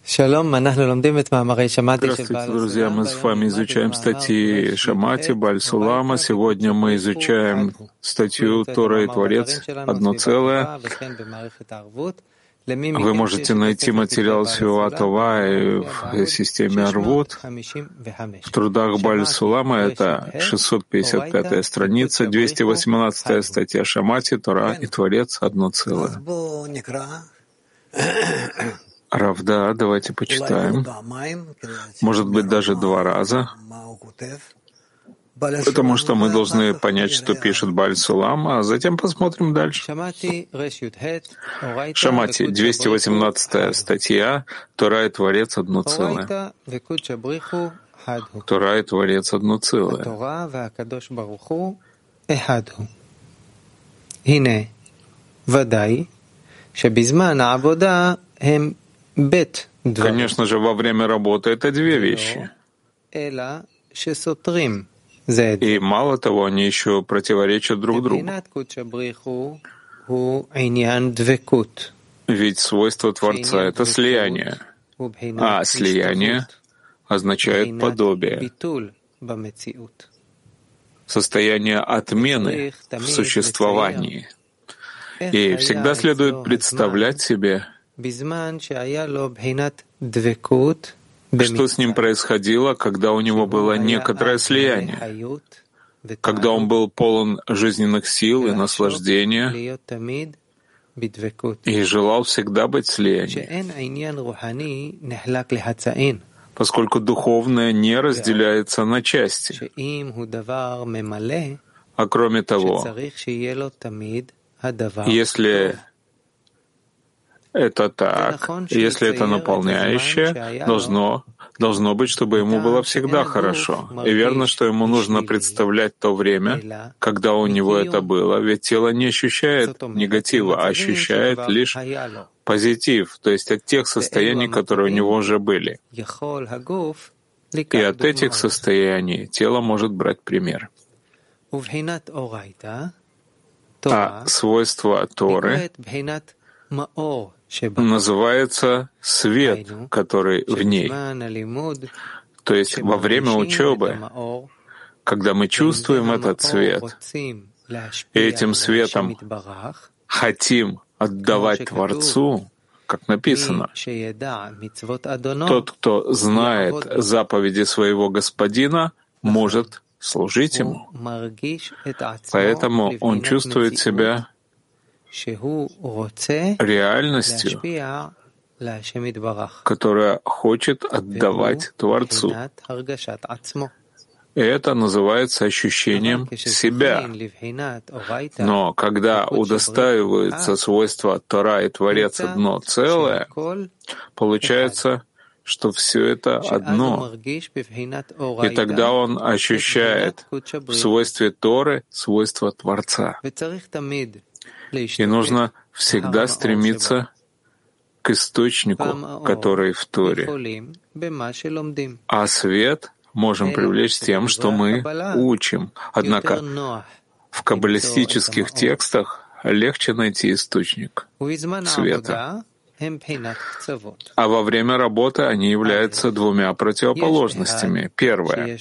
Здравствуйте, друзья! Мы с вами изучаем статьи Шамати, Бааль Сулама. Сегодня мы изучаем статью «Тора и Творец. Одно целое». Вы можете найти материал Сиуа Това в системе Арвут. В трудах Бааль Сулама это 655-я страница, 218-я статья Шамати, Тора и Творец. Одно целое. Равда, давайте почитаем. Может быть, даже 2 раза, потому что мы должны понять, что пишет Бааль Сулам, а затем посмотрим дальше. Шамати, 218-я статья, Тора и Творец одно целое. Тора и Творец одно целое. Конечно же, во время работы это 2 вещи. И мало того, они еще противоречат друг другу. Ведь свойство Творца — это слияние, а слияние означает подобие, состояние отмены в существовании. И всегда следует представлять себе, что с ним происходило, когда у него было некоторое слияние, когда он был полон жизненных сил и наслаждения и желал всегда быть в слиянии, поскольку духовное не разделяется на части. А кроме того, если это так, если это наполняющее, должно быть, чтобы ему было всегда хорошо. И верно, что ему нужно представлять то время, когда у него это было, ведь тело не ощущает негатива, а ощущает лишь позитив, то есть от тех состояний, которые у него уже были. И от этих состояний тело может брать пример. А свойство Торы называется свет, который в ней. То есть во время учебы, когда мы чувствуем этот свет, и этим светом хотим отдавать Творцу, как написано, тот, кто знает заповеди своего Господина, может служить ему. Поэтому он чувствует себя реальностью, которая хочет отдавать Творцу. И это называется ощущением себя. Но когда удостаиваются свойства Тора и Творец одно целое, получается, что все это одно. И тогда он ощущает в свойстве Торы свойство Творца. И нужно всегда стремиться к источнику, который в Торе. А свет можем привлечь тем, что мы учим. Однако в каббалистических текстах легче найти источник света. А во время работы они являются 2 противоположностями. Первое.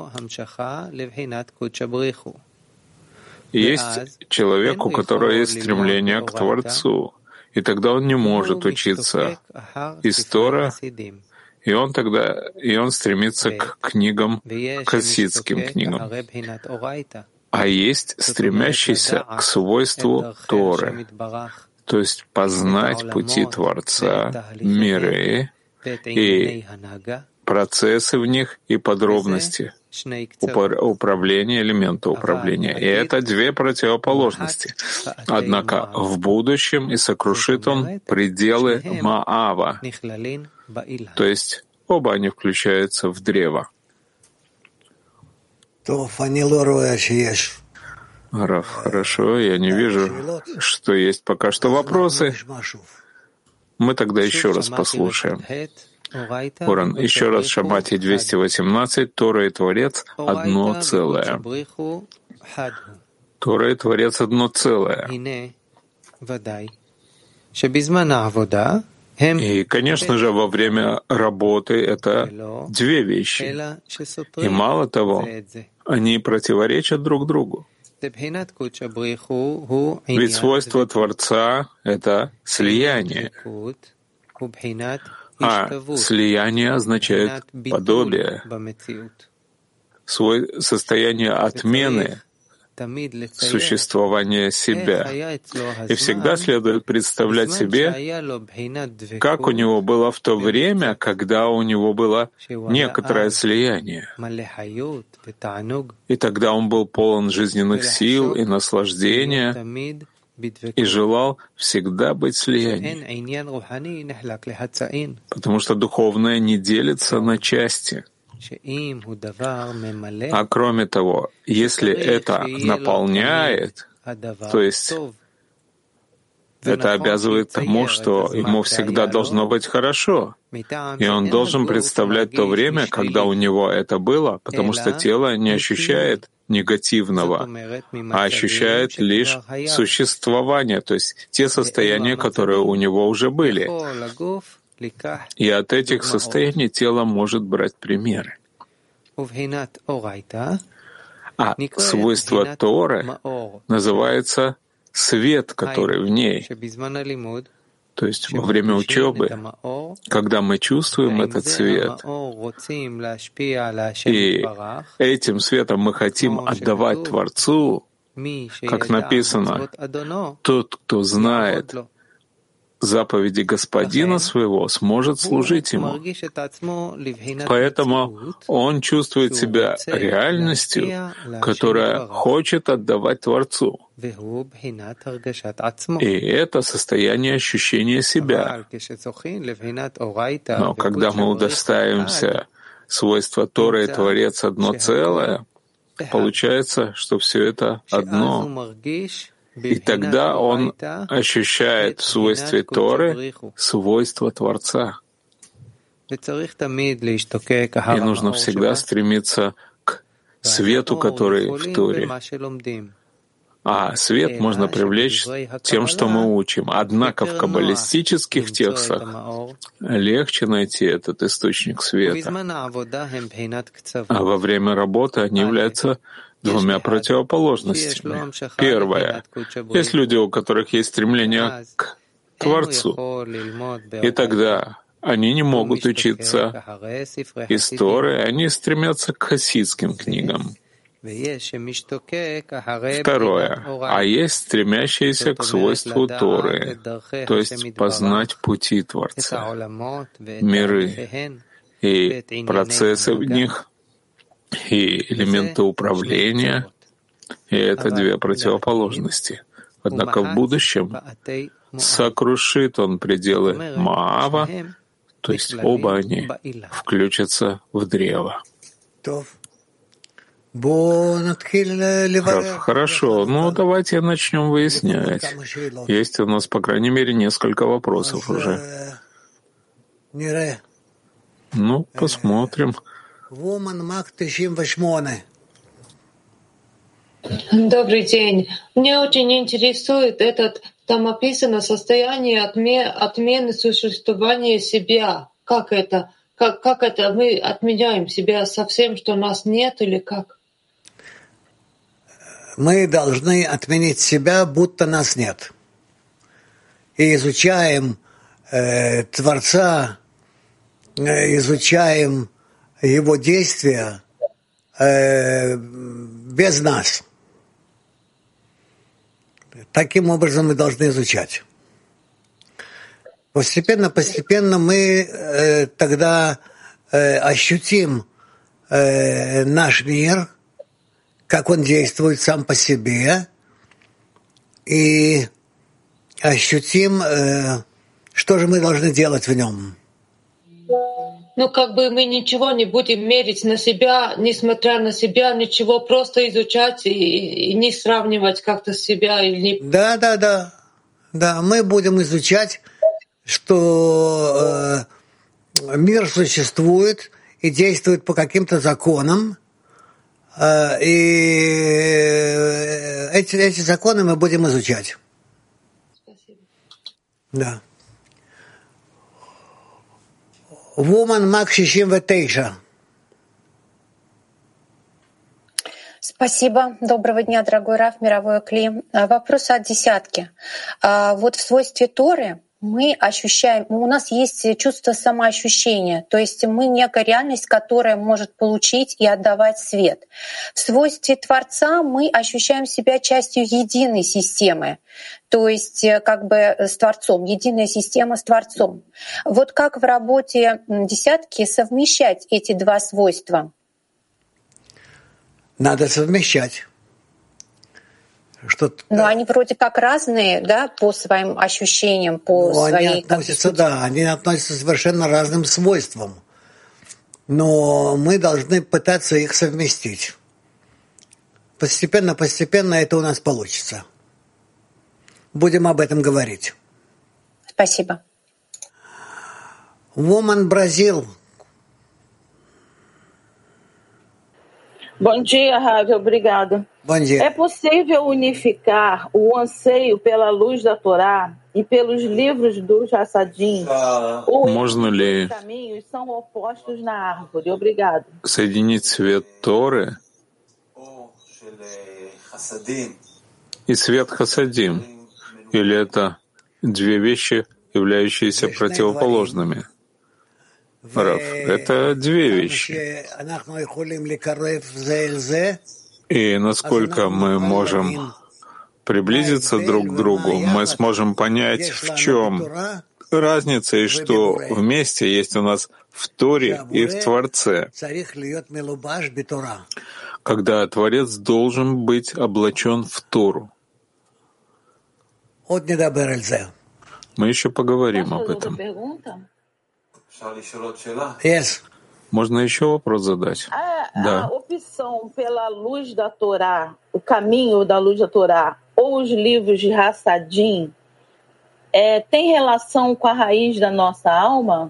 Есть человек, у которого есть стремление к Творцу, и тогда он не может учиться из Тора, и он стремится к книгам, к хасидским книгам. А есть стремящийся к свойству Торы, то есть познать пути Творца, миры и процессы в них и подробности управления, элемента управления. И это 2 противоположности. Однако в будущем и сокрушит он пределы Маава, то есть оба они включаются в древо. Раф, хорошо, я не вижу, что есть пока что вопросы. Мы тогда еще раз послушаем. Уран, еще раз Шамати 218, Тора и Творец одно целое. Тора и Творец одно целое. И, конечно же, во время работы это две вещи. И мало того, они противоречат друг другу. Ведь свойство Творца — это слияние, а слияние означает подобие, состояние отмены существования себя. И всегда следует представлять себе, как у него было в то время, когда у него было некоторое слияние. И тогда он был полон жизненных сил и наслаждения, и желал всегда быть в слиянии. Потому что духовное не делится на части. А кроме того, если это наполняет, то есть это обязывает тому, что ему всегда должно быть хорошо. И он должен представлять то время, когда у него это было, потому что тело не ощущает негативного, а ощущает лишь существование, то есть те состояния, которые у него уже были. И от этих состояний тело может брать примеры. А свойство Торы называется свет, который в ней. То есть во время учебы, когда мы чувствуем этот свет, и этим светом мы хотим отдавать Творцу, как написано, тот, кто знает заповеди Господина своего, сможет служить Ему. Поэтому он чувствует себя реальностью, которая хочет отдавать Творцу. И это состояние ощущения себя. Но когда мы удостаиваемся свойства Торы и Творец одно целое, получается, что все это одно. И тогда он ощущает в свойстве Торы свойства Творца. И нужно всегда стремиться к свету, который в Торе. А свет можно привлечь тем, что мы учим. Однако в каббалистических текстах легче найти этот источник света. А во время работы они являются двумя противоположностями. Первое. Есть люди, у которых есть стремление к Творцу. И тогда они не могут учиться из Торы, они стремятся к хасидским книгам. Второе. А есть стремящиеся к свойству Торы, то есть познать пути Творца, миры и процессы в них, и элементы управления, и это две противоположности. Однако в будущем сокрушит он пределы Моава, то есть оба они включатся в древо. Хорошо, давайте начнем выяснять. Есть у нас, по крайней мере, несколько вопросов уже. Посмотрим. Добрый день. Мне очень интересует там описано состояние отмены существования себя. Как это? Как это мы отменяем себя совсем, что нас нет, или как? Мы должны отменить себя, будто нас нет. И изучаем Творца, изучаем Его действия без нас. Таким образом мы должны изучать. Постепенно мы тогда ощутим наш мир, как он действует сам по себе, и ощутим, что же мы должны делать в нем. Мы ничего не будем мерить на себя, несмотря на себя, ничего, просто изучать и не сравнивать как-то себя или не... Да, мы будем изучать, что мир существует и действует по каким-то законам, и эти законы мы будем изучать. Спасибо. Да. Woman Mac 69. Спасибо. Доброго дня, дорогой Рав, мировой Кли. Вопрос от десятки. Вот в свойстве Торы мы ощущаем, у нас есть чувство самоощущения, то есть мы некая реальность, которая может получить и отдавать свет. В свойстве Творца мы ощущаем себя частью единой системы, то есть как бы с Творцом, единая система с Творцом. Вот как в работе десятки совмещать эти два свойства? Надо совмещать. Но они вроде как разные, да, по своим ощущениям, по своей... Они относятся, да, они относятся к совершенно разным свойствам. Но мы должны пытаться их совместить. Постепенно это у нас получится. Будем об этом говорить. Спасибо. Woman Brazil. Bom dia, Ravi, obrigada. Bom dia. É possível unificar o anseio pela luz da Torá e pelos livros do Hassadim? Ou esses caminhos são opostos na árvore? Obrigado. Соединить свет Торы и свет Хасадим? Или это две вещи, являющиеся противоположными? Рав, это две вещи. И насколько мы можем приблизиться друг к другу, мы сможем понять, в чем разница и что вместе есть у нас в Торе и в Творце, когда Творец должен быть облачен в Тору. Мы еще поговорим об этом. Yes. Можно еще вопрос задать? Да. A opção pela luz da Torá, o caminho da luz da Torá, ou os livros de Hassadim, tem relação com a raiz da nossa alma?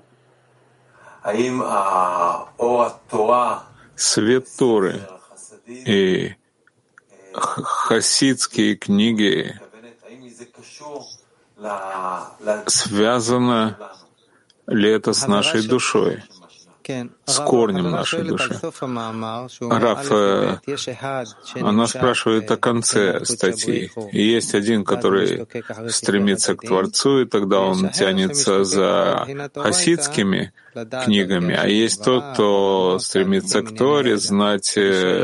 Свет Торы и хасидские книги связано ли это с нашей душой, с корнем нашей души? Раф, она спрашивает о конце статьи. И есть один, который стремится к Творцу, и тогда он тянется за хасидскими книгами, а есть тот, кто стремится к Торе, знать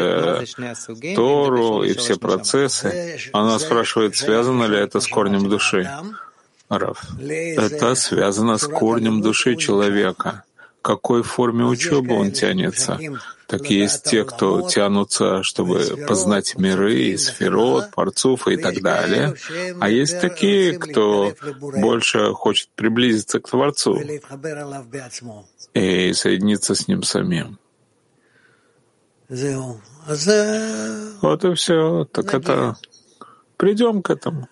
Тору и все процессы. Она спрашивает, связано ли это с корнем души? Раф, это связано с корнем души человека. В какой форме учебы он тянется? Так есть те, кто тянутся, чтобы познать миры, сферот, парцуфа и так далее. А есть такие, кто больше хочет приблизиться к Творцу и соединиться с Ним самим. Вот и все. Так это... Придем к этому.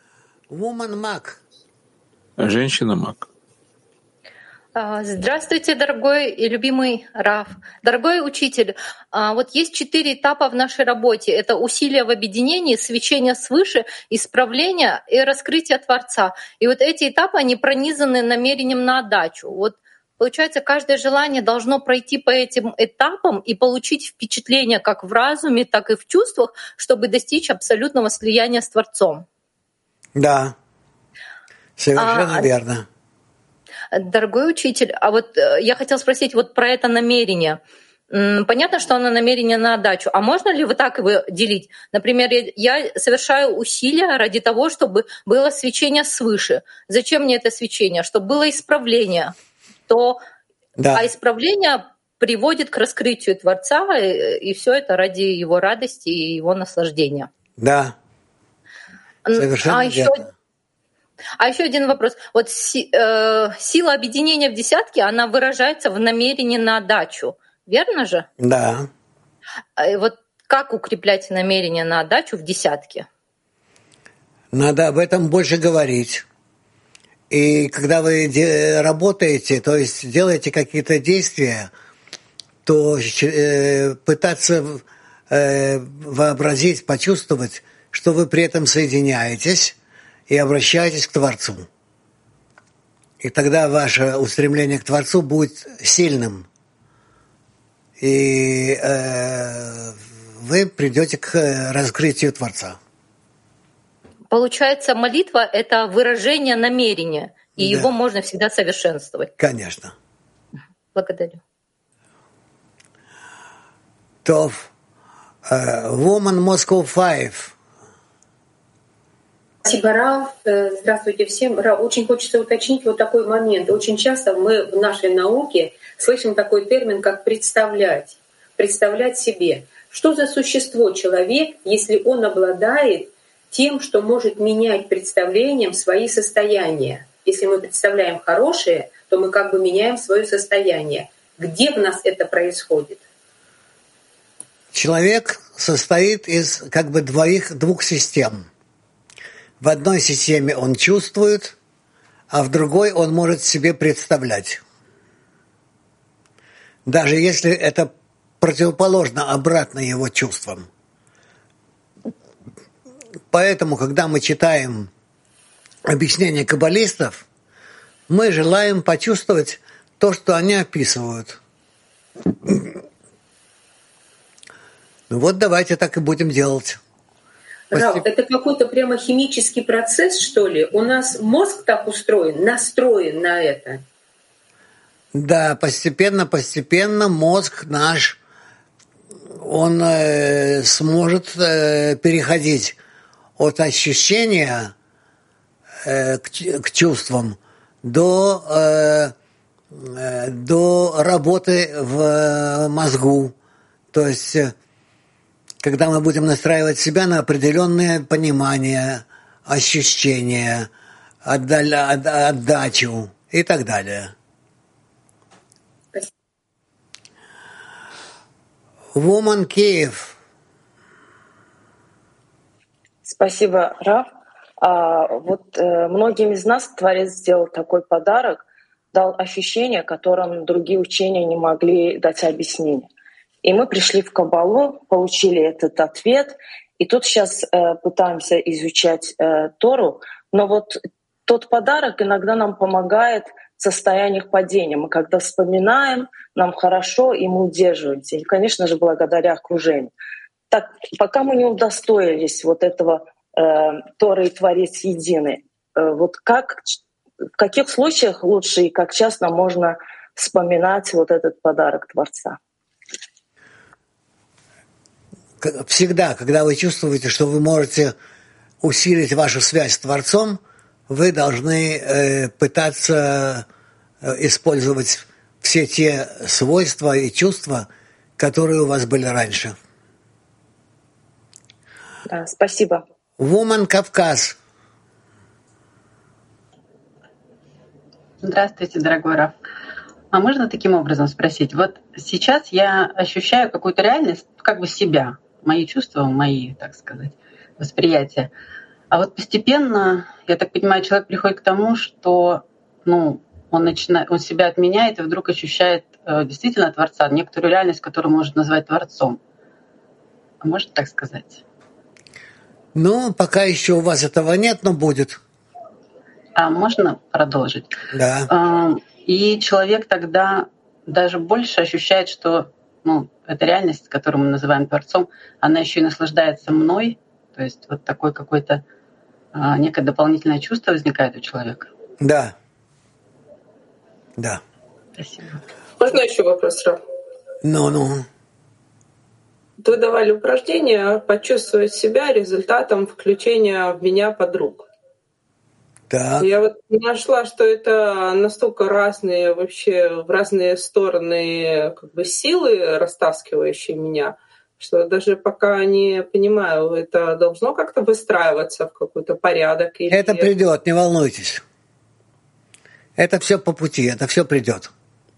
Женщина-маг. Здравствуйте, дорогой и любимый Рав. Дорогой учитель, вот есть 4 этапа в нашей работе. Это усилия в объединении, свечение свыше, исправление и раскрытие Творца. И вот эти этапы, они пронизаны намерением на отдачу. Вот получается, каждое желание должно пройти по этим этапам и получить впечатление как в разуме, так и в чувствах, чтобы достичь абсолютного слияния с Творцом. Да, совершенно верно. Дорогой учитель, а вот я хотела спросить вот про это намерение. Понятно, что оно намерение на отдачу. А можно ли вот так его делить? Например, я совершаю усилия ради того, чтобы было свечение свыше. Зачем мне это свечение? Чтобы было исправление. Да. А исправление приводит к раскрытию Творца, и все это ради его радости и его наслаждения. Да, совершенно верно. А еще один вопрос. Вот сила объединения в десятке, она выражается в намерении на отдачу. Верно же? Да. Вот как укреплять намерение на отдачу в десятке? Надо об этом больше говорить. И когда вы работаете, то есть делаете какие-то действия, то пытаться вообразить, почувствовать, что вы при этом соединяетесь и обращаетесь к Творцу. И тогда ваше устремление к Творцу будет сильным. И вы придете к раскрытию Творца. Получается, молитва — это выражение намерения, и его можно всегда совершенствовать. Конечно. Благодарю. Тов. Woman Moscow 5. Спасибо, Рав. Здравствуйте всем. Рав, очень хочется уточнить вот такой момент. Очень часто мы в нашей науке слышим такой термин, как представлять. Представлять себе. Что за существо человек, если он обладает тем, что может менять представлением свои состояния? Если мы представляем хорошее, то мы как бы меняем свое состояние. Где в нас это происходит? Человек состоит из как бы двух систем. В одной системе он чувствует, а в другой он может себе представлять. Даже если это противоположно обратно его чувствам. Поэтому, когда мы читаем объяснения каббалистов, мы желаем почувствовать то, что они описывают. Ну вот давайте так и будем делать. Рав, это какой-то прямо химический процесс, что ли? У нас мозг так устроен, настроен на это? Да, постепенно мозг наш, он сможет переходить от ощущения к чувствам до работы в мозгу. То есть, когда мы будем настраивать себя на определенное понимание, ощущения, отдачу и так далее. Woman Киев. Спасибо, Рав. Многим из нас Творец сделал такой подарок, дал ощущение, которым другие учения не могли дать объяснение. И мы пришли в Каббалу, получили этот ответ, и тут сейчас пытаемся изучать Тору, но вот тот подарок иногда нам помогает в состояниях падения. Мы когда вспоминаем, нам хорошо, и мы удерживаемся. И, конечно же, благодаря окружению. Так, пока мы не удостоились вот этого Торы и Творец единый, вот в каких случаях лучше и как часто можно вспоминать вот этот подарок Творца? Всегда, когда вы чувствуете, что вы можете усилить вашу связь с Творцом, вы должны пытаться использовать все те свойства и чувства, которые у вас были раньше. Да, спасибо. Woman Кавказ. Здравствуйте, дорогой Рав. А можно таким образом спросить? Вот сейчас я ощущаю какую-то реальность, как бы себя, мои чувства, мои, так сказать, восприятия. А вот постепенно, я так понимаю, человек приходит к тому, что он себя отменяет и вдруг ощущает действительно Творца, некоторую реальность, которую может назвать Творцом. А можно так сказать? Ну, пока еще у вас этого нет, но будет. А можно продолжить? Да. И человек тогда даже больше ощущает, что эта реальность, которую мы называем Творцом, она еще и наслаждается мной. То есть вот такое какое-то некое дополнительное чувство возникает у человека. Да. Да. Спасибо. Можно еще вопрос, Рав? Ну. Вы давали упражнение почувствовать себя результатом включения в меня подруг. Так. Я вот нашла, что это настолько разные вообще в разные стороны как бы силы, растаскивающие меня, что даже пока не понимаю, это должно как-то выстраиваться в какой-то порядок. Или... Это придет, не волнуйтесь. Это все по пути, это все придет.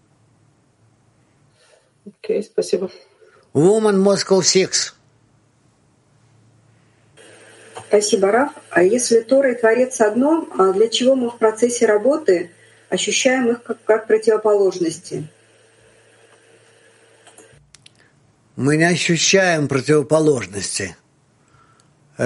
Окей, спасибо. Woman Moscow 6. Спасибо, Рав. А если Тора и Творец одно, для чего мы в процессе работы ощущаем их как противоположности? Мы не ощущаем противоположности.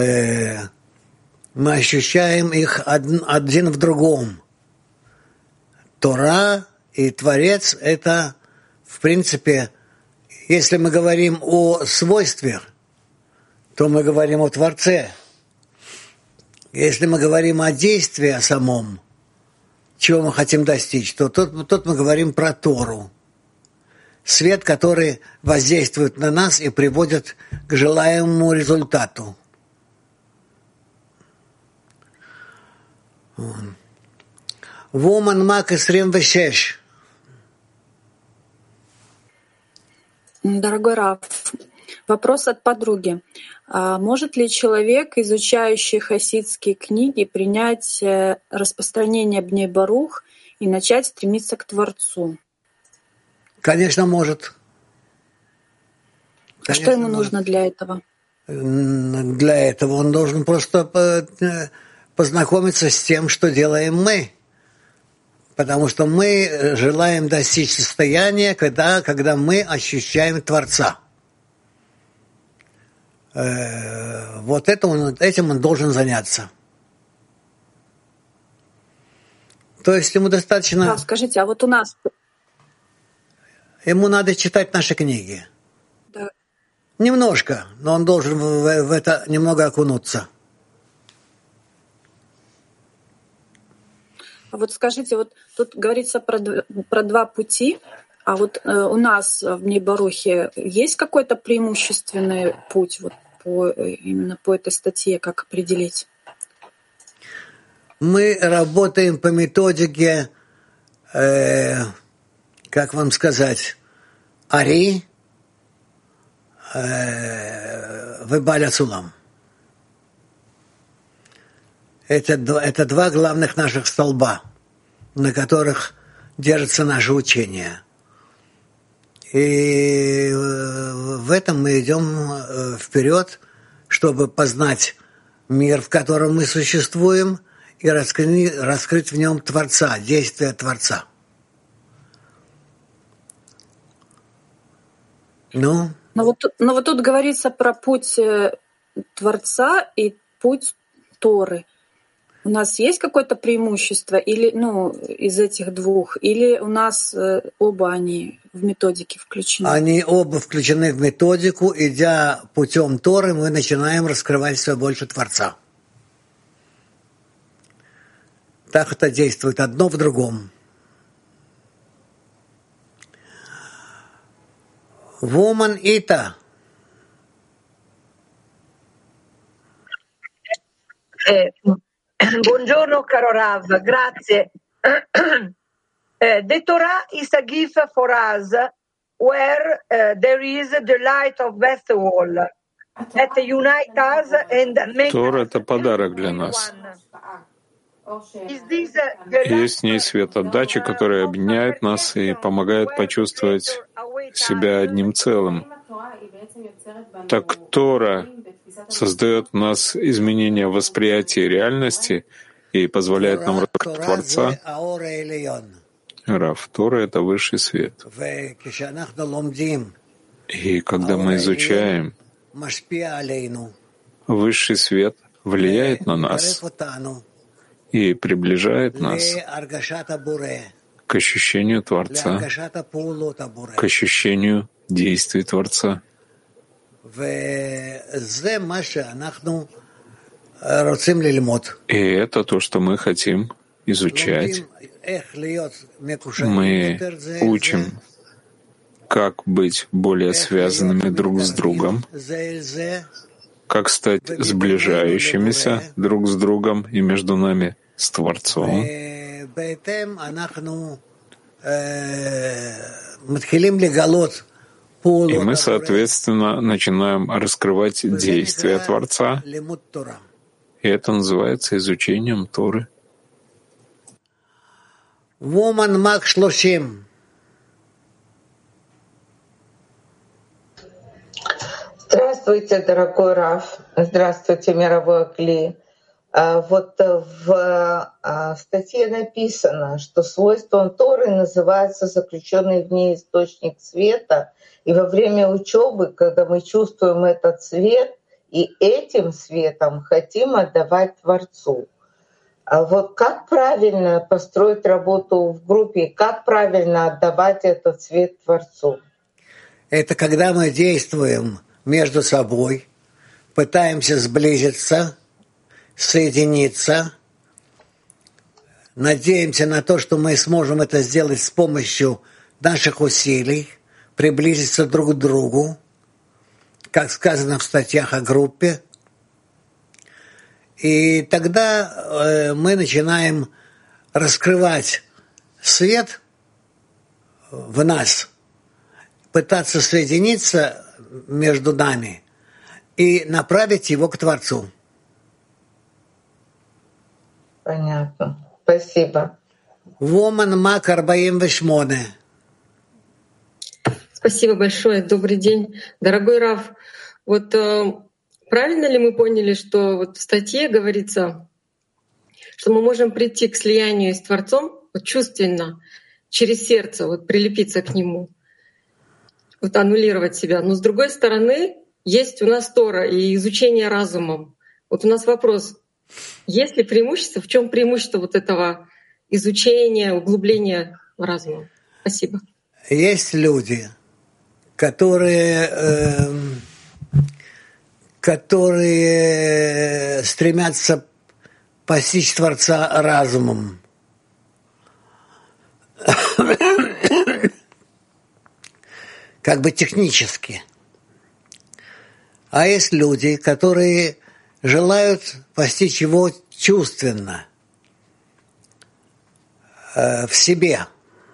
Мы ощущаем их один в другом. Тора и Творец — это, в принципе, если мы говорим о свойстве, то мы говорим о Творце. Если мы говорим о действии о самом, чего мы хотим достичь, то тут мы говорим про Тору. Свет, который воздействует на нас и приводит к желаемому результату. Вуман Мак 26. Дорогой Рав, вопрос от подруги. Может ли человек, изучающий хасидские книги, принять распространение Бней Барух и начать стремиться к Творцу? Конечно, может. Конечно, что ему нужно для этого? Для этого он должен просто познакомиться с тем, что делаем мы. Потому что мы желаем достичь состояния, когда мы ощущаем Творца. Вот этим он должен заняться. То есть ему достаточно... Скажите, а вот у нас... Ему надо читать наши книги. Да. Немножко, но он должен в это немного окунуться. А вот скажите, вот тут говорится про два пути, а вот у нас в Бней Барухе есть какой-то преимущественный путь вот именно по этой статье, как определить? Мы работаем по методике, как вам сказать, Ари, Вебаля Сулам. Это два главных наших столба, на которых держится наше учение. И в этом мы идем вперед, чтобы познать мир, в котором мы существуем, и раскрыть в нем Творца, действие Творца. Но вот тут говорится про путь Творца и путь Торы. У нас есть какое-то преимущество или, из этих двух, или у нас оба они в методике включены? Они оба включены в методику. Идя путем Торы, мы начинаем раскрывать все больше Творца. Так это действует одно в другом. Woman Ita. Buongiorno caro Rav, grazie. The Torah is a gift for us where there is the light of Bethel that unites us and makes Тора — это подарок для нас. Есть в ней свет отдачи, который объединяет нас и помогает почувствовать себя одним целым. Так Тора создает в нас изменения восприятия реальности и позволяет нам раскрыть Творца. Рав, Тора — это высший свет. И когда мы изучаем, высший свет влияет на нас и приближает нас к ощущению Творца, к ощущению действий Творца. И это то, что мы хотим изучать. Мы учим, как быть более связанными друг с другом, как стать сближающимися друг с другом и между нами с Творцом. И мы, соответственно, начинаем раскрывать действия Творца. И это называется изучением Торы. Woman Mark 30. Здравствуйте, дорогой Рав. Здравствуйте, мировой Кли. Вот в статье написано, что свойством Торы называется заключенный в ней источник света. И во время учебы, когда мы чувствуем этот свет, и этим светом хотим отдавать Творцу. А вот как правильно построить работу в группе, как правильно отдавать этот свет Творцу? Это когда мы действуем между собой, пытаемся сблизиться, соединиться, надеемся на то, что мы сможем это сделать с помощью наших усилий, приблизиться друг к другу, как сказано в статьях о группе. И тогда мы начинаем раскрывать свет в нас, пытаться соединиться между нами и направить его к Творцу. Понятно. Спасибо. Woman Мак 48. Спасибо большое. Добрый день. Дорогой Рав, вот правильно ли мы поняли, что вот в статье говорится, что мы можем прийти к слиянию с Творцом вот чувственно, через сердце, вот прилепиться к Нему, вот аннулировать себя. Но с другой стороны, есть у нас Тора и изучение разумом. Вот у нас вопрос, есть ли преимущество, в чем преимущество вот этого изучения, углубления в разум? Спасибо. Есть люди, которые стремятся постичь Творца разумом. Как бы технически. А есть люди, которые желают постичь его чувственно, в себе.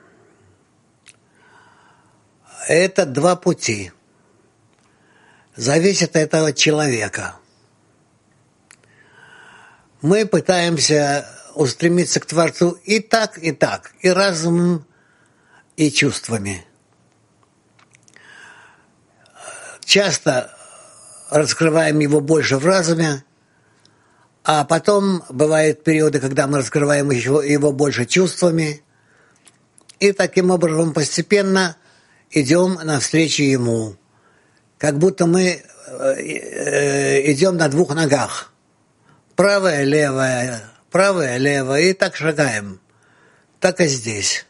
Это два пути. Зависит от этого человека. Мы пытаемся устремиться к Творцу и так, и разумом, и чувствами. Часто раскрываем его больше в разуме, а потом бывают периоды, когда мы раскрываем его больше чувствами, и таким образом постепенно идем навстречу ему, как будто мы идем на двух ногах. Правая, левая, и так шагаем. Так и здесь.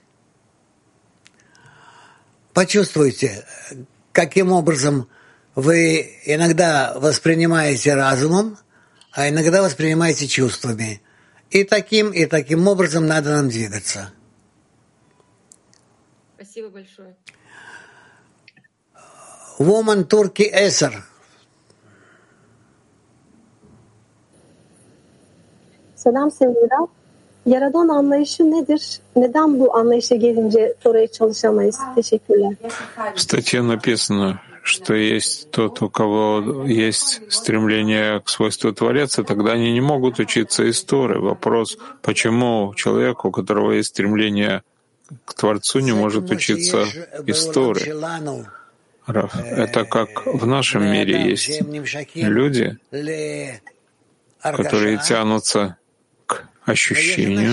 Почувствуйте, каким образом вы иногда воспринимаете разумом, а иногда воспринимаете чувствами. И таким образом надо нам двигаться. Спасибо большое. Woman Turkey Eser. Selam sevgili Rab. Yaradan anlayışı nedir? Neden bu anlayışa gelince Tora'ya çalışamayız? Teşekkürler. В статье написано, что есть тот, у кого есть стремление к свойству Творца, тогда они не могут учиться из Торы. Вопрос, почему человек, у которого есть стремление к Творцу, не может учиться из Торы? Раф, это как в нашем мире есть люди, которые тянутся к ощущению,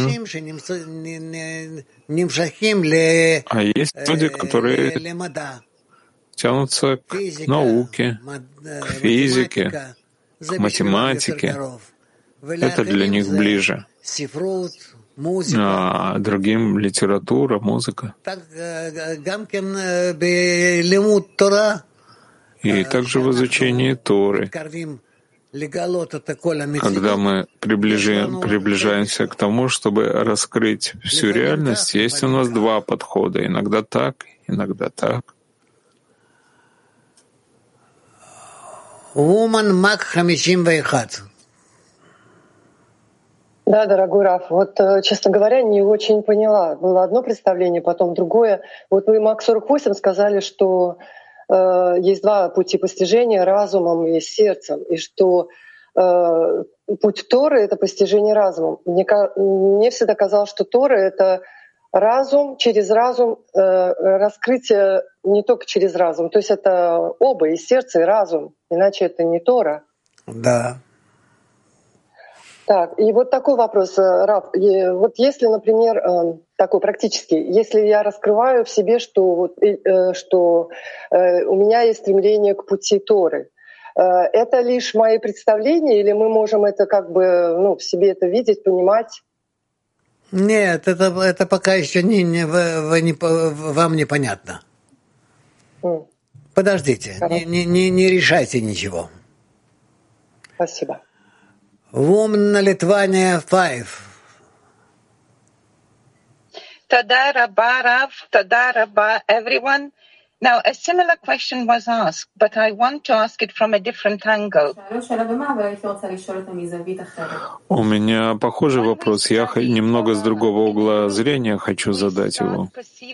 а есть люди, которые тянутся к науке, к физике, к математике. Это для них ближе. А другим литература, музыка. И также в изучении Торы, когда мы приближаемся к тому, чтобы раскрыть всю реальность, есть у нас два подхода. Иногда так, иногда так. Woman Мак 51. Да, дорогой Раф, вот, честно говоря, не очень поняла. Было одно представление, потом другое. Вот вы, Мак 48, сказали, что есть два пути постижения — разумом и сердцем, и что путь Торы — это постижение разумом. Мне всегда казалось, что Тора — это разум, через разум, раскрытие не только через разум. То есть это оба, и сердце, и разум. Иначе это не Тора. Да. Так, и вот такой вопрос, Рав. Вот если, например, такой практический, если я раскрываю в себе, что у меня есть стремление к пути Торы, Это лишь мои представления, или мы можем это как бы в себе это видеть, понимать? Нет, это пока еще вам непонятно. Подождите, не решайте ничего. Спасибо. Woman на Lithuania 5. Tada rabba, Rav. Tada rabba, everyone. Now, a similar question was asked, but I want to ask it from a different angle. У меня похожий вопрос. Я немного с другого угла зрения хочу задать его.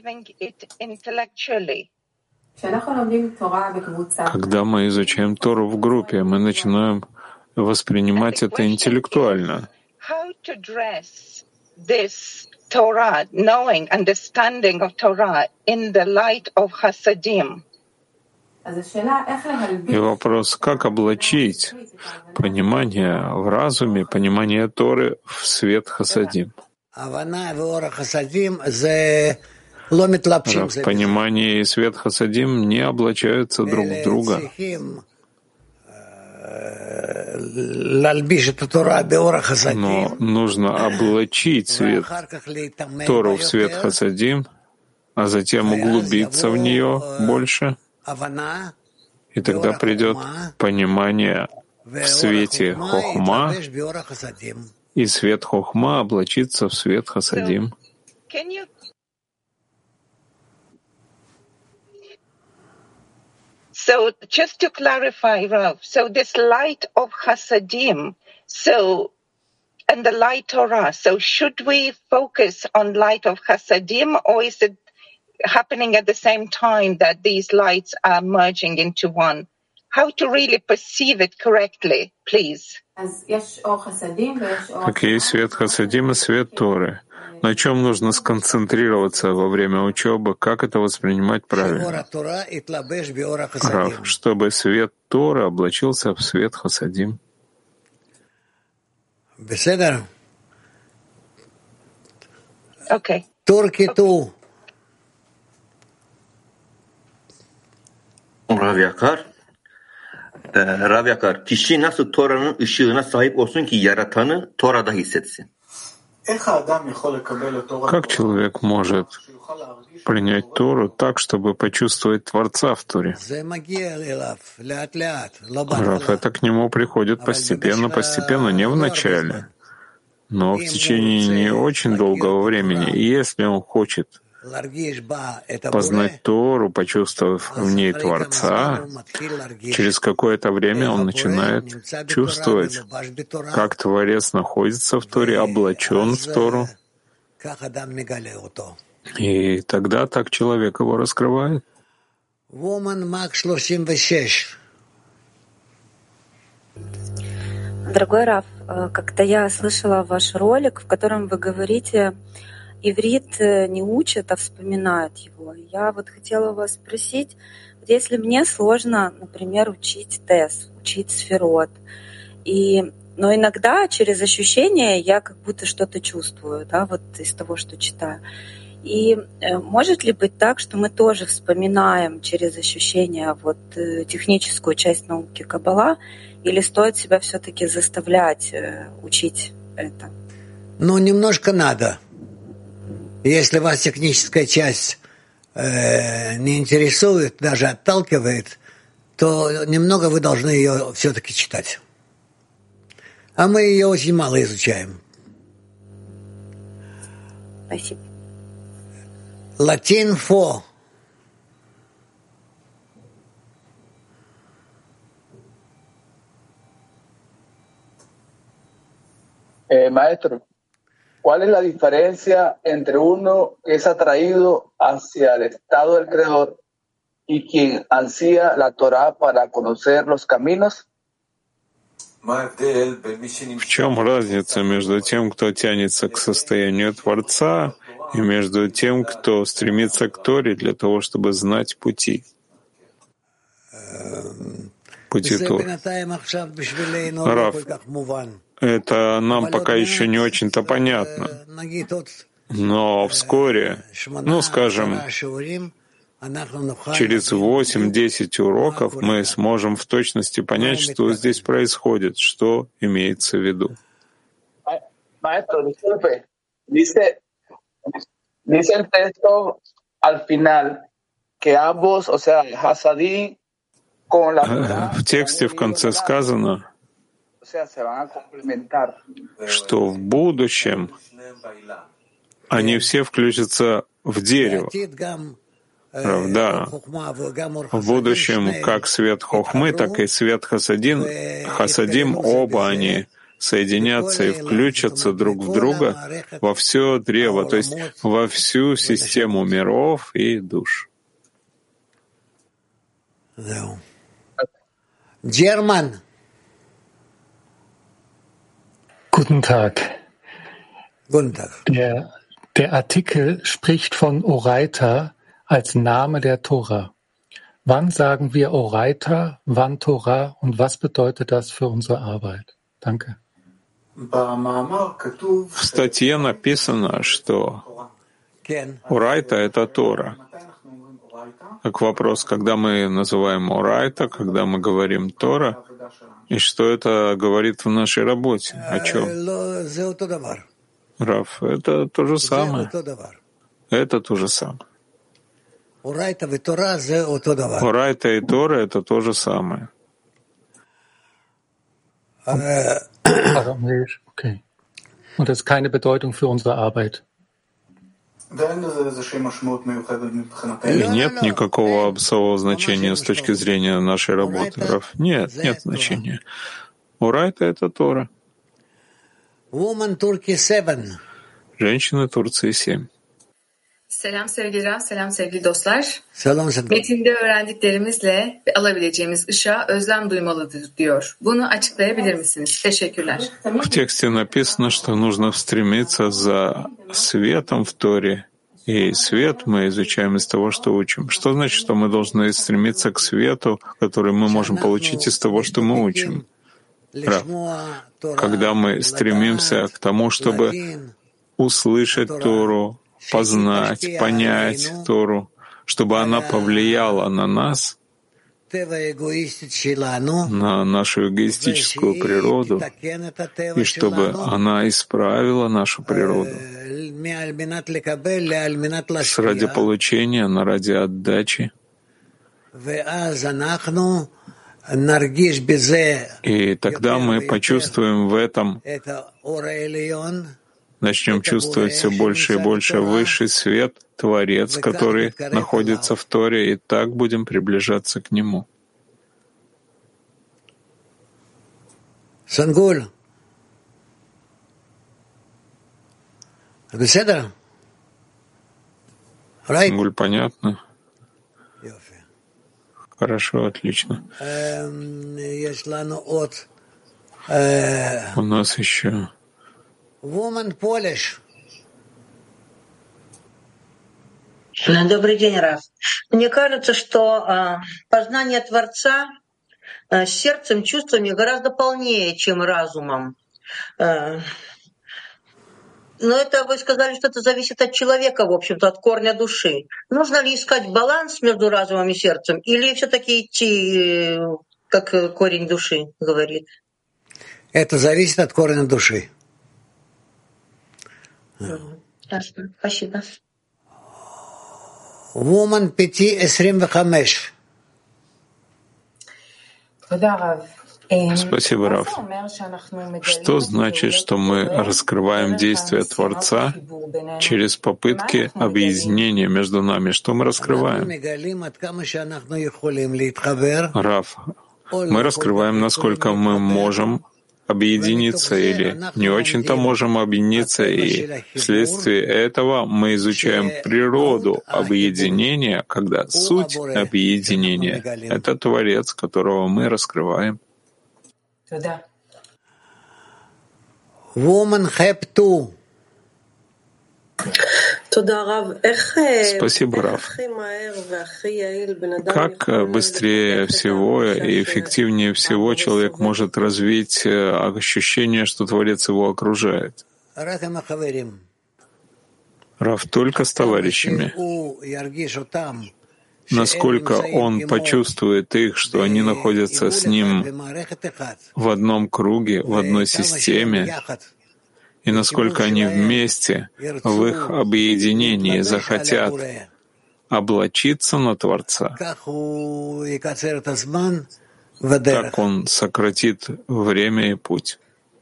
Когда мы изучаем Тору в группе, мы начинаем воспринимать это интеллектуально. Torah, knowing, understanding of Torah in the light of Hasadim. И вопрос, как облачить понимание в разуме, понимание Торы в свет Хасадим. Понимание и свет Хасадим не облачаются друг в друга. Но нужно облачить свет Тору в свет Хасадим, а затем углубиться в нее больше, и тогда придет понимание в свете Хохма, и свет Хохма облачится в свет Хасадим. So just to clarify, Rav, so this light of Hasadim, and the light Torah, so should we focus on light of Hasadim, or is it happening at the same time that these lights are merging into one? How to really perceive it correctly, please? Так есть свет Хасадим и свет Торы. На чем нужно сконцентрироваться во время учебы, как это воспринимать правильно? Рав, чтобы свет Торы облачился в свет Хасадим. Okay. Туркиту. Rav Yakar, kişi nasıl Tora'nın ışığına sahip olsun ki yaratanı Tora'da hissetsin? Как человек может принять Тору так, чтобы почувствовать Творца в Торе? Рав, это к нему приходит постепенно, не в начале, но в течение не очень долгого времени. И если он хочет познать Тору, почувствовав в ней Творца, через какое-то время он начинает чувствовать, как Творец находится в Торе, облачен в Тору, и тогда так человек его раскрывает. Дорогой Рав, когда я слышала ваш ролик, в котором вы говорите, иврит не учат, а вспоминают его. Я вот хотела вас спросить, вот если мне сложно, например, учить тес, учить сферот, но иногда через ощущения я как будто что-то чувствую, да, вот из того, что читаю. И может ли быть так, что мы тоже вспоминаем через ощущения вот техническую часть науки Каббала, или стоит себя все-таки заставлять учить это? Ну, немножко надо. Если вас техническая часть не интересует, даже отталкивает, то немного вы должны ее все-таки читать. А мы ее очень мало изучаем. Спасибо. Латин 4. Maestro, ¿cuál es la diferencia entre uno que es atraído hacia el estado del Creador y quien ansía la Torá para conocer los caminos? В чем разница между тем, кто тянется к состоянию Творца, и между тем, кто стремится к Торе для того, чтобы знать пути Торы? Рав, это нам пока еще не очень-то понятно. Но вскоре, скажем, через 8-10 уроков мы сможем в точности понять, что здесь происходит, что имеется в виду. Maestro, disculpe, dice el texto al final que ambos, o sea, Hasadí con la Torah, В тексте в конце сказано, o sea, se van a complementar. что в будущем они все включатся в дерево. Да, в будущем как свет Хохмы, так и свет Хасадим, оба они соединятся и включатся друг в друга во все древо, то есть во всю систему миров и душ. German. Guten Tag. Guten Tag. Der Artikel spricht von Oraita als Name der Tora. Wann sagen wir Oraita, wann Torah und was bedeutet das für unsere Arbeit? Danke. В статье написано, что Орайта — это Тора. Так вопрос, когда мы называем Орайта, когда мы говорим Тора, и что это говорит в нашей работе? О чем? Рав, это то же самое. Это то же самое. Орайта и Тора — это то же самое. Okay. Und das ist keine Bedeutung für unsere Arbeit. И нет никакого особого значения с точки зрения нашей работы, Рав. Нет значения. Орайта — это Тора. Женщины Турции 7. Selam sevgili Raf, selam sevgili dostlar. Metinde öğrendiklerimizle alabileceğimiz ışığa özlem duymalıdır diyor. Bunu açıklayabilir misiniz? Teşekkürler. В тексте написано, что нужно стремиться за светом в Торе. И свет мы изучаем из того, что учим. Что значит, что мы должны стремиться к свету, который мы можем получить из того, что мы учим? Рав, когда мы стремимся к тому, чтобы услышать Тору, познать, понять Тору, чтобы она повлияла на нас, на нашу эгоистическую природу, и чтобы она исправила нашу природу ради получения, ради отдачи. И тогда мы почувствуем в этом, начнем чувствовать все больше и больше высший свет, Творец, который находится в Торе, и так будем приближаться к Нему. Сангуль. Сангуль, понятно? Хорошо, отлично. У нас еще... Добрый день, Раф. Мне кажется, что познание Творца сердцем, чувствами гораздо полнее, чем разумом. Но это вы сказали, что это зависит от человека, в общем-то, от корня души. Нужно ли искать баланс между разумом и сердцем, или все-таки идти, как корень души говорит? Это зависит от корня души. Ясно. Спасибо. Woman 5:25. Спасибо, Рав. Что значит, что мы раскрываем действия Творца через попытки объединения между нами? Что мы раскрываем? Рав, мы раскрываем, насколько мы можем объединиться или не очень-то можем объединиться, и вследствие этого мы изучаем природу объединения, когда суть объединения — это Творец, которого мы раскрываем. Woman have to. Спасибо, Рав. Как быстрее всего и эффективнее всего человек может развить ощущение, что Творец его окружает? Рав, только с товарищами. насколько он почувствует их, что они находятся с ним в одном круге, в одной системе, и насколько они вместе в их объединении захотят облачиться на Творца, как он сократит время и путь.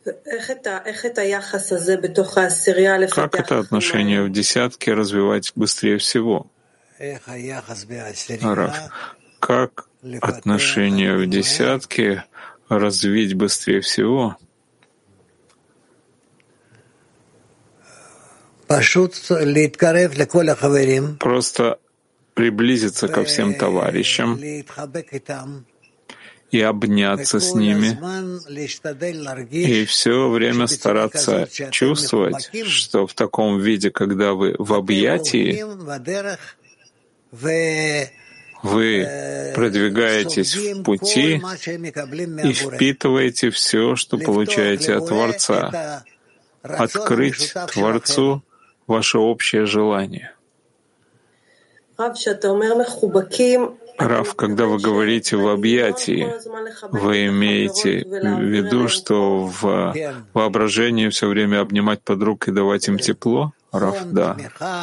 Как это отношение в десятке развивать быстрее всего? Рав, как отношение в десятке развить быстрее всего? Просто приблизиться ко всем товарищам и обняться с ними, и все время стараться чувствовать, что в таком виде, когда вы в объятии, вы продвигаетесь в пути и впитываете все, что получаете от Творца, открыть Творцу ваше общее желание. Рав, когда вы говорите в объятии, вы имеете в виду, что в воображении все время обнимать подруг и давать им тепло? Рав, да.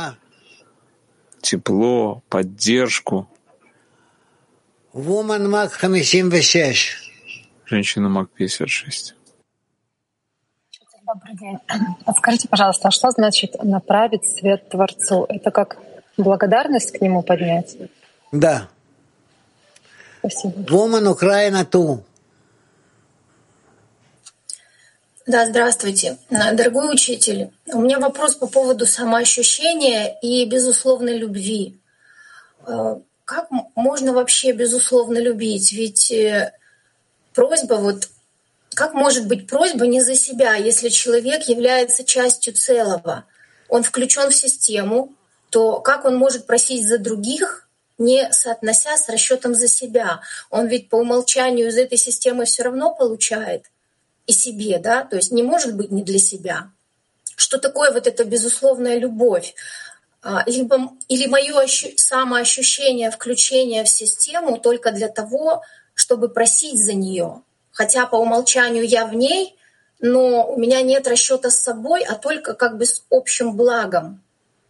Тепло, поддержку. Женщина Мак 56. Добрый день. Скажите, пожалуйста, а что значит направить свет Творцу? Это как благодарность к Нему поднять? Да. Спасибо. Woman Украина ту. Да, здравствуйте. Дорогой учитель, у меня вопрос по поводу самоощущения и безусловной любви. Как можно вообще безусловно любить? Ведь просьба, как может быть просьба не за себя, если человек является частью целого? Он включен в систему, то как он может просить за других, не соотнося с расчетом за себя? Он ведь по умолчанию из этой системы все равно получает и себе, да? То есть не может быть не для себя. Что такое эта безусловная любовь? Или мое самоощущение включения в систему только для того, чтобы просить за нее? Хотя по умолчанию я в ней, но у меня нет расчета с собой, а только как бы с общим благом.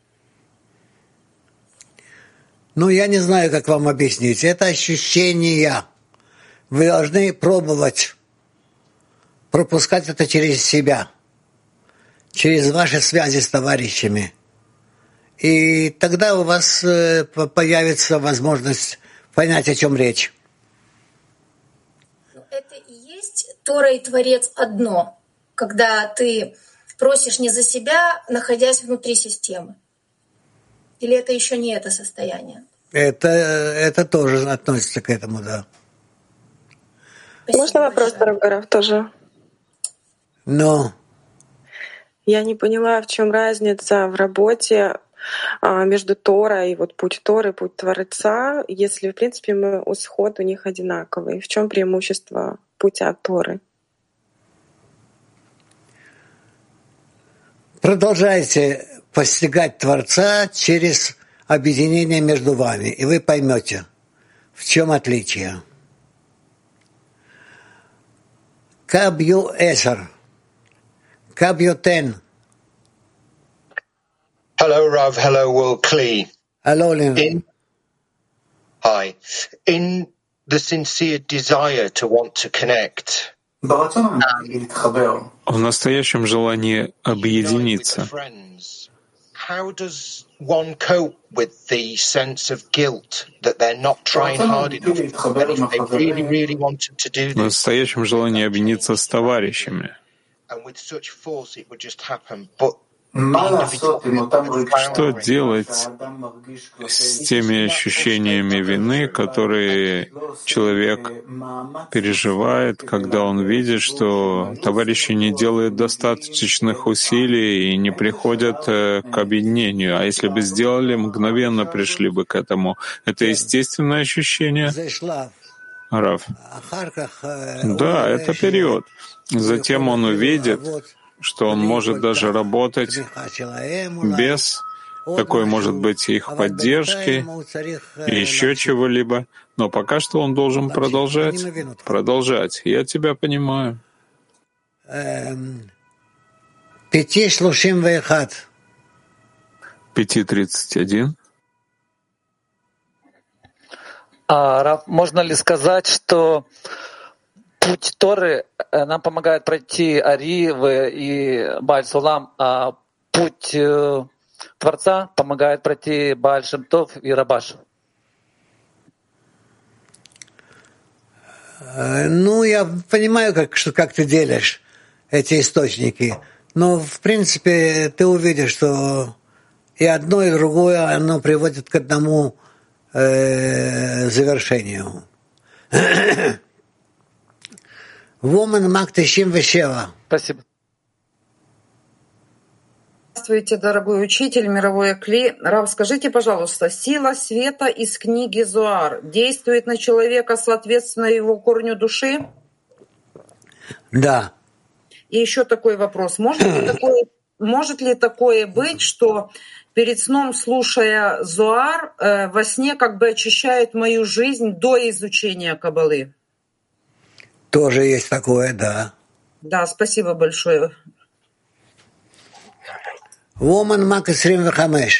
Я не знаю, как вам объяснить. Это ощущение. Вы должны пробовать пропускать это через себя, через ваши связи с товарищами. И тогда у вас появится возможность понять, о чем речь. Это и есть Тора и Творец одно, когда ты просишь не за себя, находясь внутри системы. Или это еще не это состояние? Это тоже относится к этому, да. Спасибо. Можно вопрос, дорогой Рав, тоже? Но. Я не поняла, в чем разница в работе между Торой и путь Торы, путь Творца, если, в принципе, исход у них одинаковый. В чем преимущество путя Торы? Продолжайте постигать Творца через объединение между вами, и вы поймете, в чем отличие. Кабью эсер, кабью тен. Hello, Rav. Hello, Will Klee. Hello, Lynn. Hi. In the sincere desire to want to connect, в настоящем желании объединиться, how does one cope with the sense of guilt that they're not trying hard enough and if they really, really wanted to do в настоящем желании объединиться с товарищами? And with such force it would just happen, but что делать с теми ощущениями вины, которые человек переживает, когда он видит, что товарищи не делают достаточных усилий и не приходят к объединению? А если бы сделали, мгновенно пришли бы к этому. Это естественное ощущение? Рав. Да, это период. Затем он увидит, что он может даже работать без какой может быть их поддержки и еще чего-либо. Но пока что он должен продолжать. Я тебя понимаю. 5:31. Можно ли сказать, что путь Торы нам помогает пройти Ари и Бааль Сулам, а путь Творца помогает пройти Бааль Шем Тов и Рабаш? Я понимаю, как ты делишь эти источники, но в принципе ты увидишь, что и одно, и другое, оно приводит к одному завершению. Woman Мак 97. Спасибо. Здравствуйте, дорогой учитель, мировой Кли. Рав, скажите, пожалуйста, сила света из книги Зоар действует на человека соответственно его корню души? Да. И еще такой вопрос. Может ли такое быть, что перед сном, слушая Зоар, во сне как бы очищает мою жизнь до изучения Каббалы? Тоже есть такое, да. Да, спасибо большое. Woman Мак 25.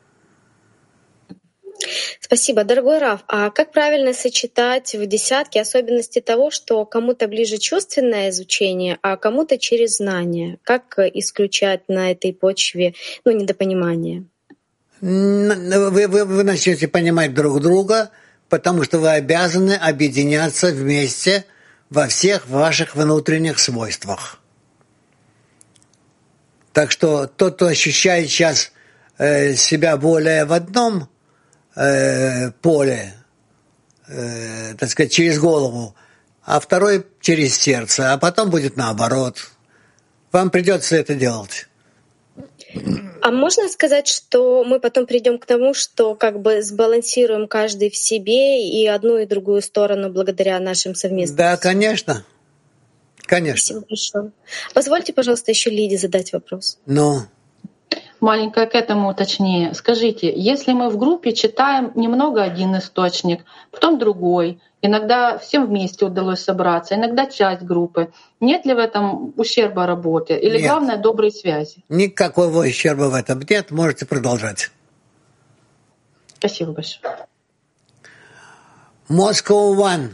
Спасибо. Дорогой Рав, а как правильно сочетать в десятке особенности того, что кому-то ближе чувственное изучение, а кому-то через знание? Как исключать на этой почве недопонимание? Вы начнете понимать друг друга, потому что вы обязаны объединяться вместе во всех ваших внутренних свойствах. Так что тот, кто ощущает сейчас себя более в одном поле, так сказать, через голову, а второй через сердце, а потом будет наоборот. Вам придется это делать. А можно сказать, что мы потом придем к тому, что как бы сбалансируем каждый в себе и одну и другую сторону благодаря нашим совместным? Да, конечно. Конечно. Спасибо большое. Позвольте, пожалуйста, еще Лиде задать вопрос. Маленькое к этому уточнение. Скажите, если мы в группе читаем немного один источник, потом другой, иногда всем вместе удалось собраться, иногда часть группы, нет ли в этом ущерба работе? Или нет. Главное — добрые связи? Никакого ущерба в этом нет, можете продолжать. Спасибо большое. Moscow One.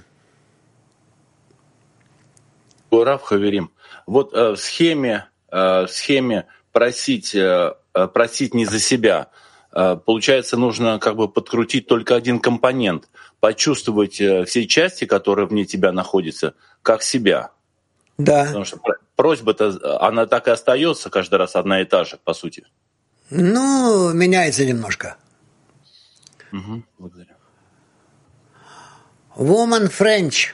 Рав Хаверим. Вот в схеме просить не за себя, получается, нужно как бы подкрутить только один компонент, почувствовать все части, которые вне тебя находятся, как себя. Да. Потому что просьба-то, она так и остается каждый раз одна и та же, по сути. Меняется немножко. Угу, благодарю. Woman French.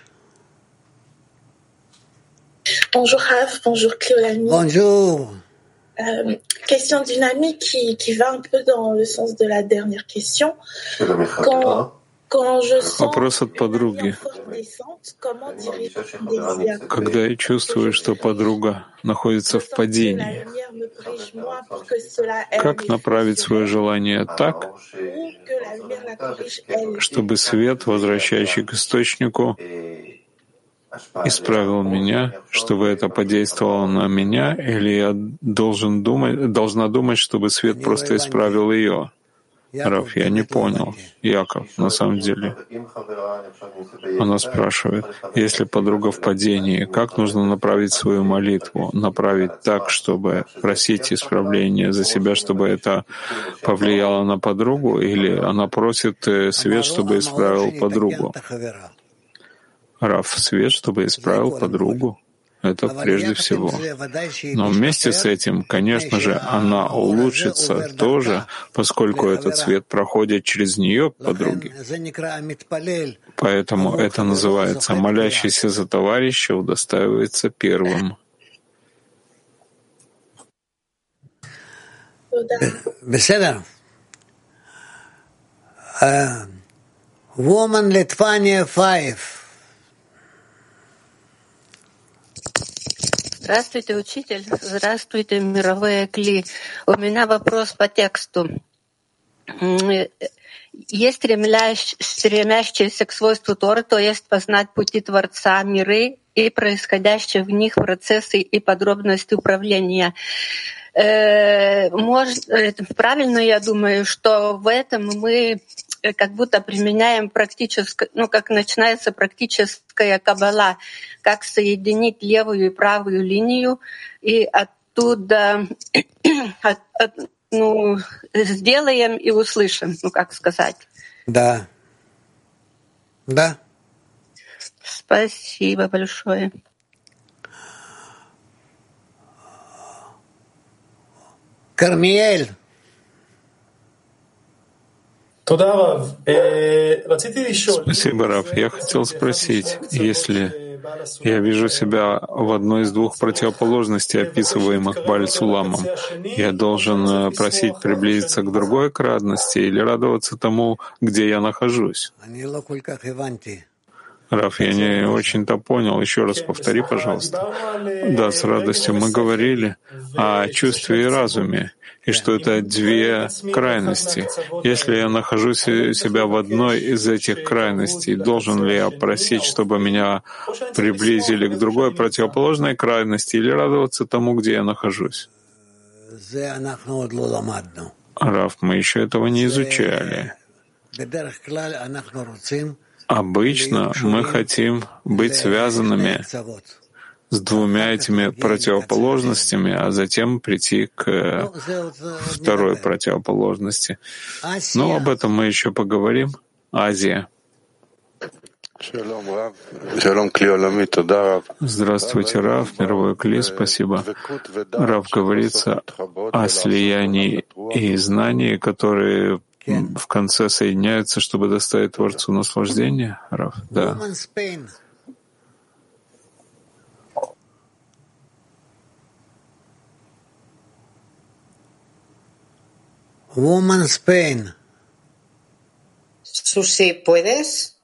Bonjour Rav, bonjour Cléolanie. Bonjour. Question dynamique qui va un peu dans le sens de la dernière question. Quand je sens Вопрос от подруги. Когда я чувствую, что подруга находится в падении, как направить свое желание так, чтобы свет, возвращающий к источнику, исправил меня, чтобы это подействовало на меня, или я должна думать, чтобы свет просто исправил ее? Рав, я не понял. Яков, на самом деле. Она спрашивает, если подруга в падении, как нужно направить свою молитву? Направить так, чтобы просить исправления за себя, чтобы это повлияло на подругу, или она просит свет, чтобы исправил подругу? Рав, свет, чтобы исправил подругу, это прежде всего. Но вместе с этим, конечно же, она улучшится тоже, поскольку этот свет проходит через нее к подруге. Поэтому это называется «молящийся за товарища удостаивается первым». Woman Lithuania 5. Здравствуйте, учитель. Здравствуйте, мировые Кли. У меня вопрос по тексту. есть стремящиеся к свойству Торы, то есть познать пути Творца, миры и происходящие в них процессы и подробности управления. Правильно, я думаю, что в этом мы как будто применяем практическое, как начинается практическая каббала, как соединить левую и правую линию, и оттуда сделаем и услышим, как сказать. Да. Да. Спасибо большое. Кармиэль. Спасибо, Рав. Я хотел спросить, если я вижу себя в одной из двух противоположностей, описываемых Бааль-Суламом, я должен просить приблизиться к другой крайности или радоваться тому, где я нахожусь? Рав, я не очень-то понял. Еще раз повтори, пожалуйста. Да, с радостью. Мы говорили о чувстве и разуме, и что это две крайности. Если я нахожусь себя в одной из этих крайностей, должен ли я просить, чтобы меня приблизили к другой противоположной крайности, или радоваться тому, где я нахожусь? Рав, мы еще этого не изучали. Обычно мы хотим быть связанными с двумя этими противоположностями, а затем прийти к второй противоположности. Но об этом мы еще поговорим. Азия. Здравствуйте, Рав, мировой кли, спасибо. Рав, говорится о слиянии и знании, которые в конце соединяются, чтобы доставить Творцу наслаждение? Рав, да. Woman's pain. Susi, ¿puedes?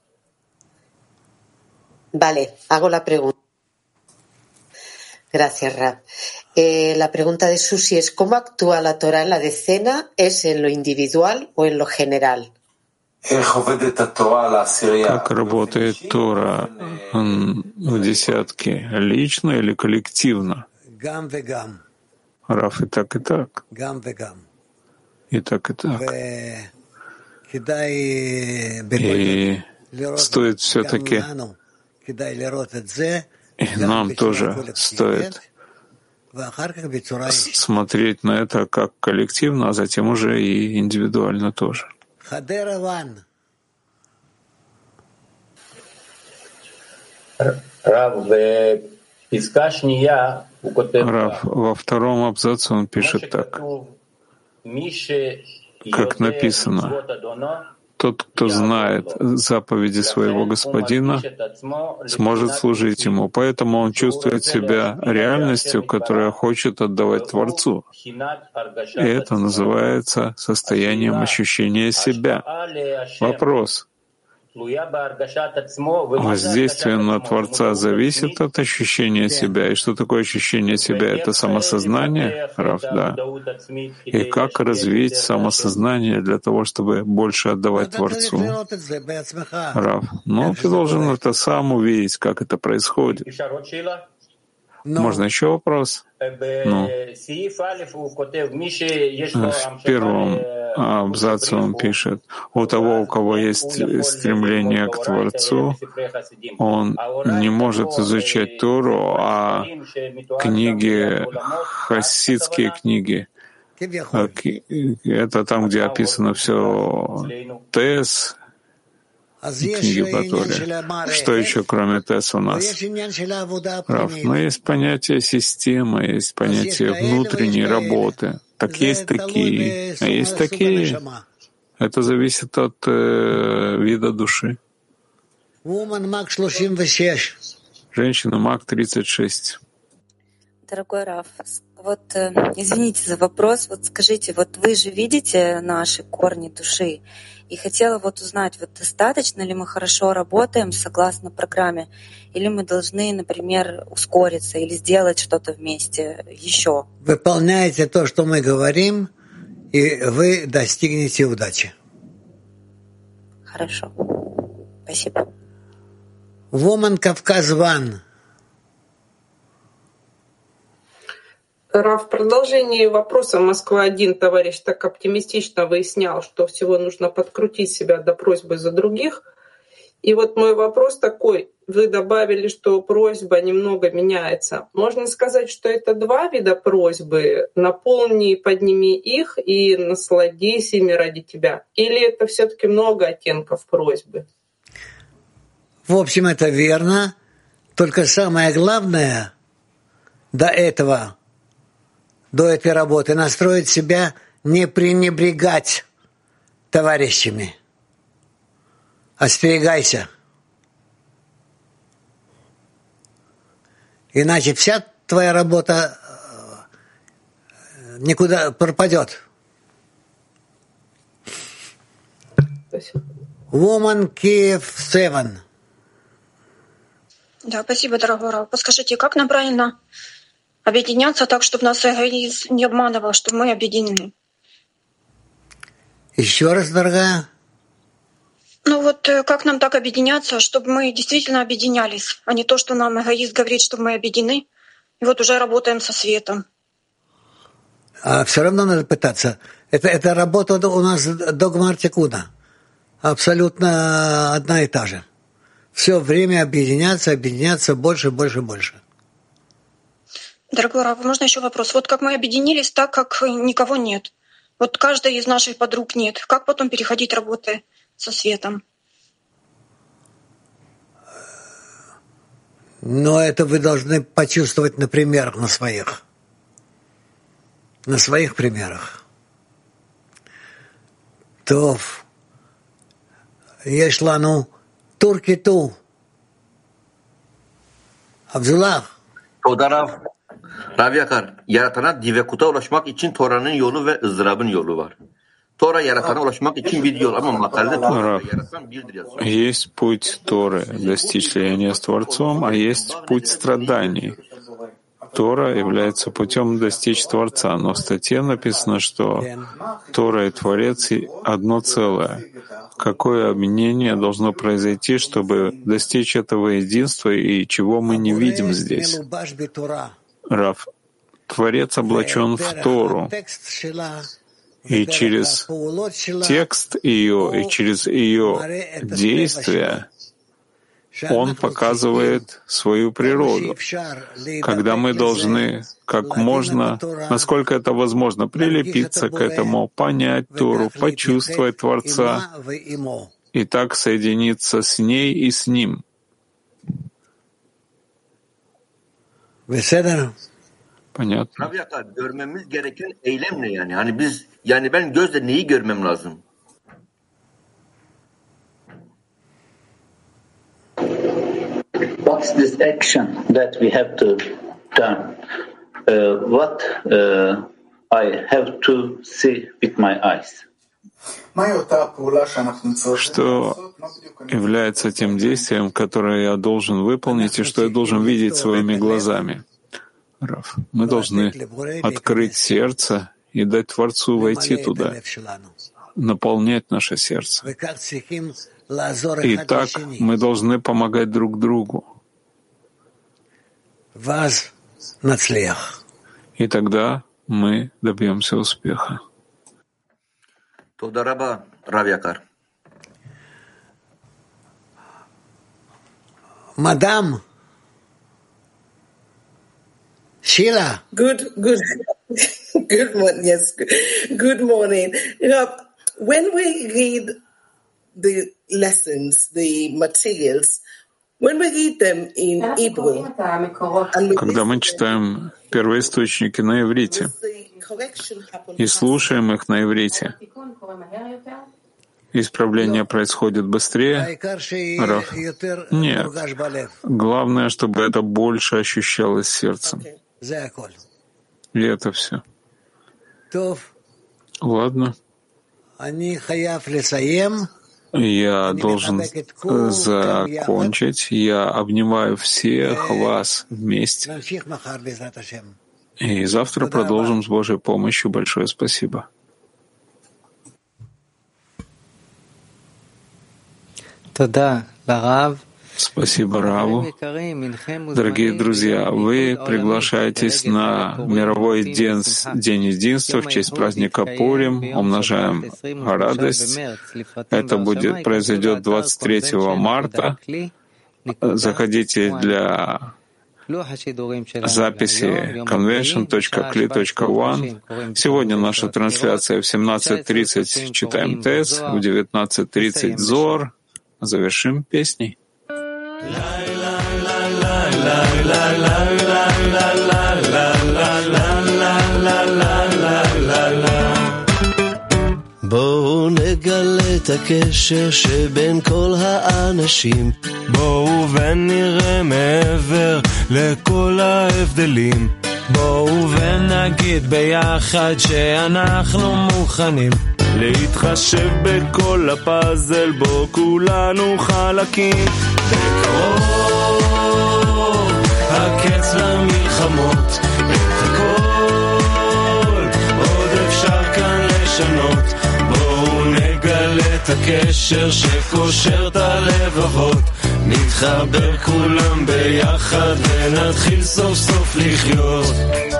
Vale, hago la pregunta. Gracias, Rab. La pregunta de Susi es ¿cómo actúa la Torah en la decena? ¿Es en lo individual o en lo general? Как работает Тора в десятке? Лично или коллективно? Рав, и так, и так. И так, и так. И стоит все-таки, и нам тоже стоит смотреть на это как коллективно, а затем уже и индивидуально тоже. Рав, во втором абзаце он пишет так, как написано: «Тот, кто знает заповеди своего Господина, сможет служить Ему». Поэтому он чувствует себя реальностью, которая хочет отдавать Творцу. И это называется состоянием ощущения себя. Вопрос. Воздействие на Творца зависит от ощущения себя. И что такое ощущение себя? Это самосознание? Рав, да. И как развить самосознание для того, чтобы больше отдавать Творцу? Рав, ты должен это сам увидеть, как это происходит. Можно еще вопрос? В первом абзаце он пишет: у того, у кого есть стремление к Творцу, он не может изучать Тору, а книги, хасидские книги, это там, где описано все Тес, книги по Торе. Что еще, кроме Тес, у нас? Рав, есть понятие системы, есть понятие внутренней работы. Так есть такие, а есть такие. Это зависит от вида души. Женщина Маг 36. Дорогой Рав, извините за вопрос, скажите, вы же видите наши корни души, и хотела узнать, достаточно ли мы хорошо работаем согласно программе, или мы должны, например, ускориться или сделать что-то вместе еще? Выполняйте то, что мы говорим, и вы достигнете удачи. Хорошо. Спасибо. Woman Кавказ Ван. Рав, в продолжении вопроса Москва-1 товарищ так оптимистично выяснял, что всего нужно подкрутить себя до просьбы за других. И вот мой вопрос такой. Вы добавили, что просьба немного меняется. Можно сказать, что это два вида просьбы? Наполни и подними их и насладись ими ради тебя. Или это все-таки много оттенков просьбы? В общем, это верно. Только самое главное до этой работы настроить себя не пренебрегать товарищами. Остерегайся. Иначе вся твоя работа никуда пропадет. Woman Kiev 7. Да, спасибо, дорогой Рав. Подскажите, как нам правильно объединяться так, чтобы нас эгоизм не обманывал, чтобы мы объединены? Еще раз, дорогая. Ну вот как нам так объединяться, чтобы мы действительно объединялись, а не то, что нам эгоист говорит, что мы объединены, и вот уже работаем со светом. А все равно надо пытаться. Это работа у нас до Гмар Тикуна. Абсолютно одна и та же. Все время объединяться больше. Дорогой Рав, можно еще вопрос? Вот как мы объединились так, как никого нет. Вот каждой из наших подруг нет. Как потом переходить работы со светом? Но это вы должны почувствовать на примерах, на своих примерах. Тов. Есть лану туркиту. Abdullah. Toda Rav Yakar, yaratana divekuta ulaşmak için Tora'nın yolu ve ızdırabın yolu var. Тора яратана ulaşmak için bir yol ama makalede Tora'yı yaratan birdir yazıyor. Есть путь Торы достичь слияния с Творцом, а есть путь страданий. Тора является путем достичь Творца, но в статье написано, что Тора и Творец одно целое. Какое объединение должно произойти, чтобы достичь этого единства и чего мы не видим здесь? Рав, Творец облачен в Тору, и через текст ее, и через ее действия Он показывает свою природу, когда мы должны как можно, насколько это возможно, прилепиться к этому, понять Тору, почувствовать Творца и так соединиться с ней и с Ним. Понятно. Rav Yakar, görmemiz gereken eylem ne yani? Hani ben gözle neyi görmem lazım? What's this action that we have to done? What I have to see with my eyes? Что является тем действием, которое я должен выполнить и что я должен видеть своими глазами? Рав, мы должны открыть сердце и дать Творцу войти туда, наполнять наше сердце. И так мы должны помогать друг другу. И тогда мы добьемся успеха. Мадам Sheila. Good morning. Yes, good morning. You know, when we read the lessons, the materials, when we read them in Hebrew, когда мы читаем первоисточники на иврите и слушаем их на иврите, исправление происходит быстрее? Рав? Нет. Главное, чтобы это больше ощущалось сердцем. И это все. Ладно. Я должен закончить. Я обнимаю всех вас вместе. И завтра продолжим с Божьей помощью. Большое спасибо. Спасибо Раву. Дорогие друзья, вы приглашаетесь на мировой день единства в честь праздника Пурим. Умножаем радость. Это произойдет 23 марта. Заходите для записи convention.kli.one. Сегодня наша трансляция в 17:30 читаем Тес, в 19:30 Зор. Завершим песней. בואו נגלה את הקשר שבין כל האנשים. בואו ונראה מעבר לכל ההבדלים. בואו ונגיד ביחד שאנחנו מוכנים להתחשב בכל הפאזל בו כולנו חלקים. בקרוב הקץ למלחמות, את הכל עוד אפשר כאן לשנות. בואו נגלה את הקשר שקושר את הלבבות, נתחבר כולם ביחד ונתחיל סוף סוף לחיות.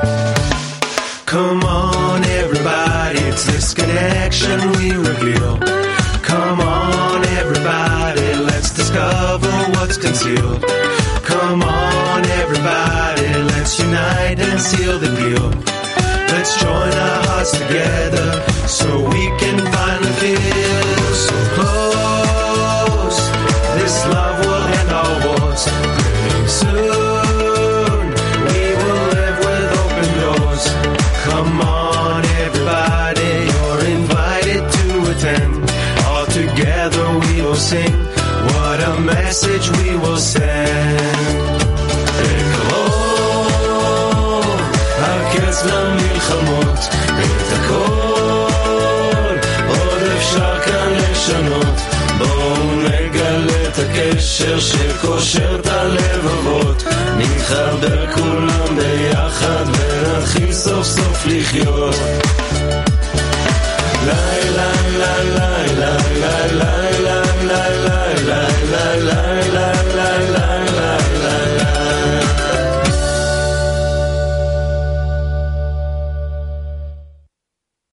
Come on everybody, it's this connection we reveal. Come on everybody, let's discover what's concealed. Come on everybody, let's unite and seal the deal. Let's join our hearts together so we can finally feel so close. This love will end our wars. Pretty soon we will live with open doors. Come on everybody, you're invited to attend. All together we will sing, what a message we will send. בקרוב הקץ למלחמות, את הכל עוד אפשר כאן לשנות. בואו נגלה את הקשר שקושר את הלבבות, נתחבר כולם ביחד ונתחיל סוף סוף לחיות.